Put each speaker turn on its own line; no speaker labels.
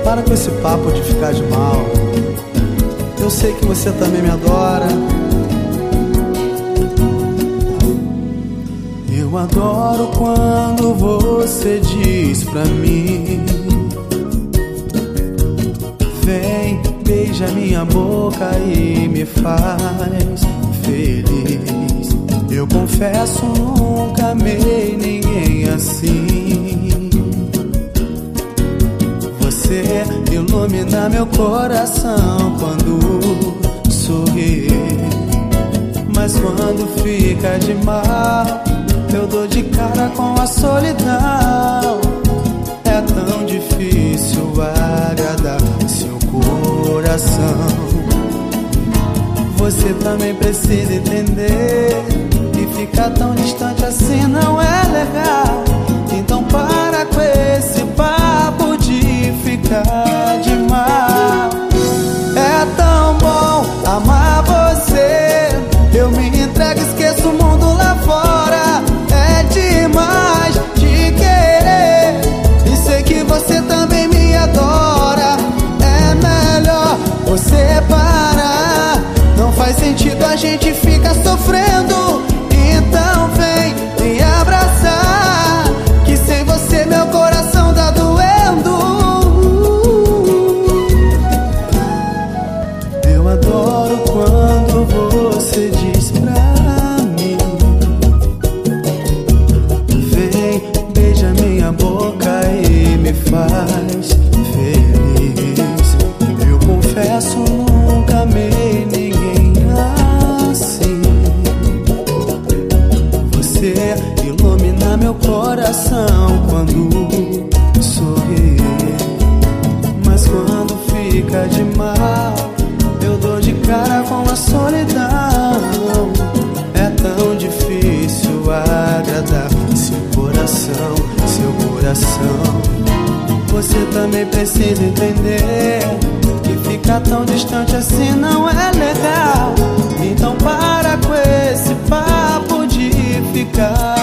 Para com esse papo de ficar de mal. Eu sei que você também me adora. Eu adoro quando você diz pra mim: vem, beija minha boca e me faz feliz. Eu confesso, nunca amei ninguém assim. Você ilumina meu coração quando sorri, mas quando fica de mal, eu dou de cara com a solidão. É tão difícil agradar seu coração. Você também precisa entender que ficar tão distante assim não é legal. Então para com esse papo de ficar de mal. É tão bom amar você, eu me entrego, esqueço o mundo lá fora. É demais te querer e sei que você também me adora. É melhor você parar, não faz sentido a gente ficar sofrendo. Então vem me abraçar, que sem você meu coração tá doendo. Eu adoro quando você diz pra mim: vem, beija minha boca e me faz feliz. Eu confesso, nunca amei ninguém assim. Você ilumina meu coração quando sorri, mas quando fica de mal, eu dou de cara com a solidão. É tão difícil agradar seu coração, seu coração. Você também precisa entender que ficar tão distante assim não é legal. Então para com esse papo de ficar